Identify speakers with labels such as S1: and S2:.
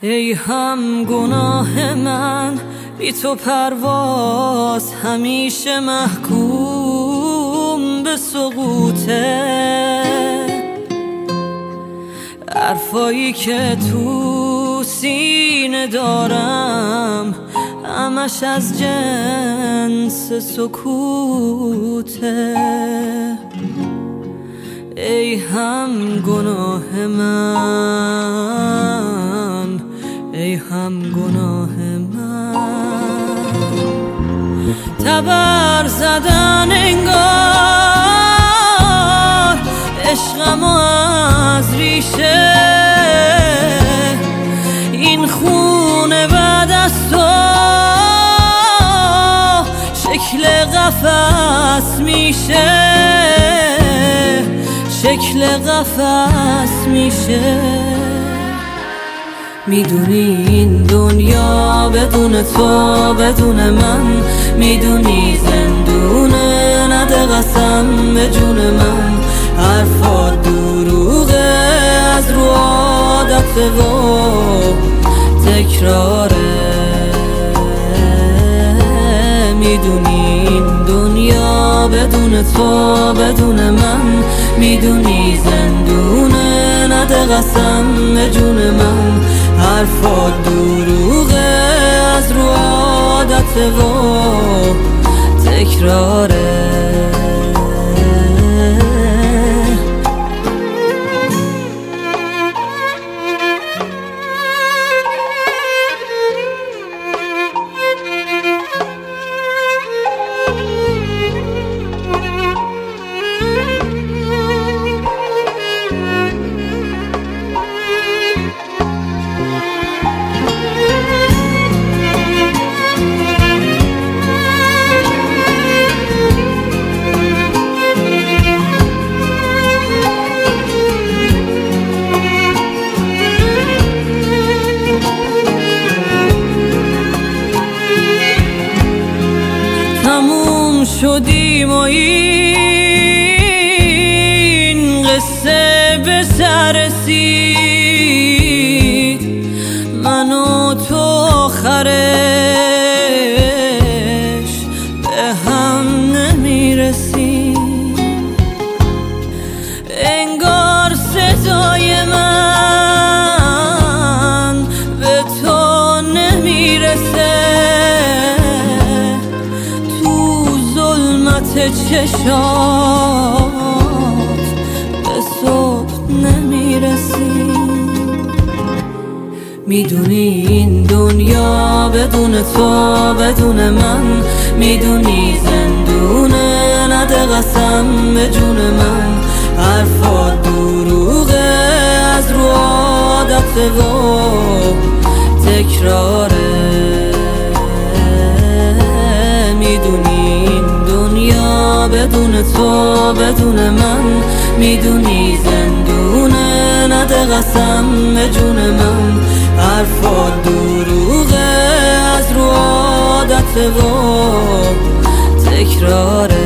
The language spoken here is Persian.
S1: ای هم گناه من بی تو پرواز همیشه محکوم به سقوطه. حرفایی که تو سینه دارم همش از جنس سکوته. ای هم گناه من، ای هم گناه من، تبر زدن انگار عشقمو از ریشه. این خونه بعد از تو شکل قفس میشه، شکل قفس میشه. میدونی این دنیا بدون تو بدون من، میدونی زندونه، نده قسم به جون من. حرفات دروغه از رو عادت و تکراره. میدونی این دنیا بدون تو بدون من، میدونی زندونه، نده قسم به جون من. حرفات دروغه از رو عادت و تکراره. تموم شدیم و این قصه به سر رسید. من و تو آخرش به هم نمیرسیم. انگار صدای من به تو نمیرسه. چشات به صبح نمیرسی. میدونی این دنیا بدون تو بدون من، میدونی زندونه، نده قسم به جون من. حرفات دروغه از رو عادت و تکراره. میدونی بدون تو بدون من، میدونی زندونه، نده قسم به جون من. حرفات دروغه از رو عادت و تکراره.